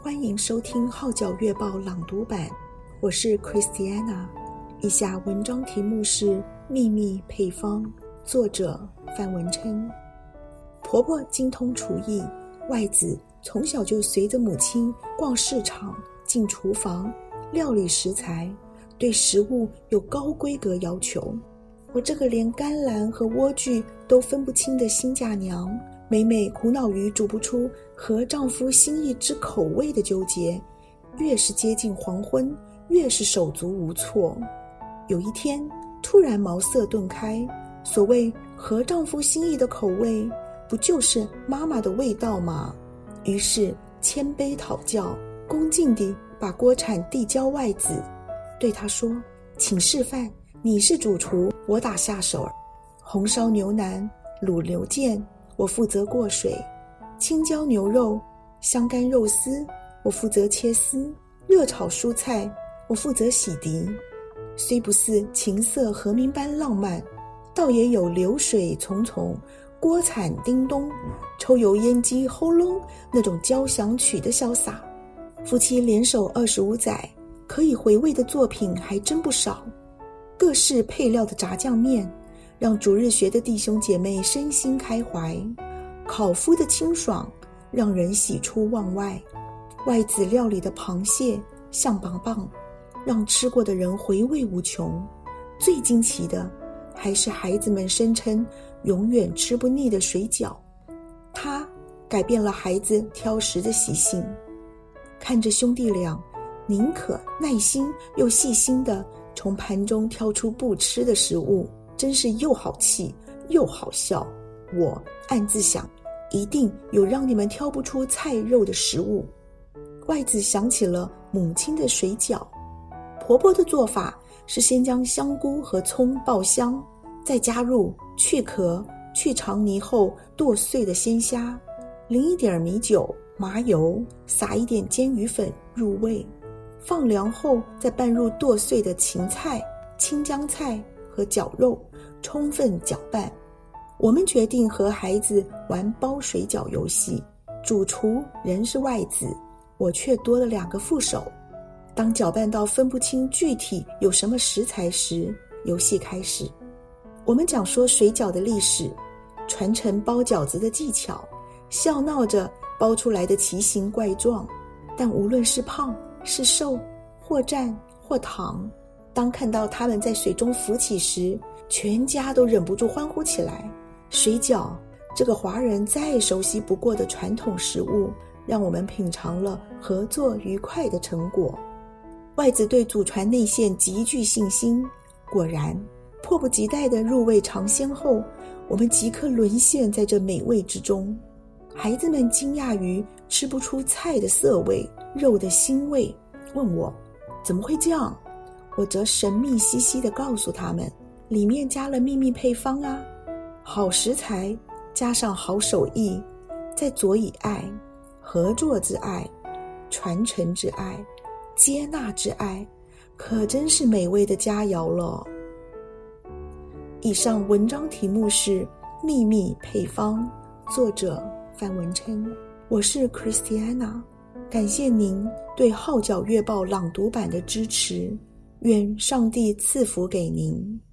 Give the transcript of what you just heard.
欢迎收听号角月报朗读版，我是 Christiana。 以下文章题目是秘密配方，作者范文琛。婆婆精通厨艺，外子从小就随着母亲逛市场、进厨房、料理食材，对食物有高规格要求。我这个连甘蓝和莴苣都分不清的新嫁娘，每每苦恼于煮不出合丈夫心意之口味的纠结，越是接近黄昏，越是手足无措。有一天突然茅塞顿开，所谓合丈夫心意的口味，不就是妈妈的味道吗？于是谦卑讨教，恭敬地把锅铲递交外子，对他说：请示范，你是主厨，我打下手。红烧牛腩、卤牛腱，我负责过水；青椒牛肉、香干肉丝，我负责切丝；热炒蔬菜，我负责洗涤。虽不似琴瑟和鸣般浪漫，倒也有流水淙淙、锅铲叮咚、抽油烟机轰隆那种交响曲的潇洒。夫妻联手25载，可以回味的作品还真不少。各式配料的炸酱面，让主日学的弟兄姐妹身心开怀；烤麸的清爽，让人喜出望外；外子料理的螃蟹、象拔蚌，让吃过的人回味无穷。最惊奇的，还是孩子们声称永远吃不腻的水饺，它改变了孩子挑食的习性。看着兄弟俩宁可耐心又细心地从盘中挑出不吃的食物，真是又好气又好笑。我暗自想，一定有让你们挑不出菜肉的食物。外子想起了母亲的水饺，婆婆的做法是先将香菇和葱爆香，再加入去壳去肠泥后剁碎的鲜虾，淋一点米酒、麻油，撒一点煎鱼粉入味，放凉后再拌入剁碎的芹菜、青江菜和绞肉，充分搅拌。我们决定和孩子玩包水饺游戏，主厨仍是外子，我却多了2个副手。当搅拌到分不清具体有什么食材时，游戏开始。我们讲说水饺的历史，传承包饺子的技巧，笑闹着包出来的奇形怪状。但无论是胖是瘦，或战或躺，当看到他们在水中浮起时，全家都忍不住欢呼起来。水饺这个华人再熟悉不过的传统食物，让我们品尝了合作愉快的成果。外子对祖传内馅极具信心，果然迫不及待地入味尝鲜后，我们即刻沦陷在这美味之中。孩子们惊讶于吃不出菜的色味、肉的腥味，问我怎么会这样。我则神秘兮兮地告诉他们，里面加了秘密配方啊，好食材加上好手艺，再佐以爱，合作之爱，传承之爱，接纳之爱，可真是美味的佳肴了。以上文章题目是秘密配方，作者范文琛。我是 Christiana， 感谢您对号角月报朗读版的支持，愿上帝赐福给您。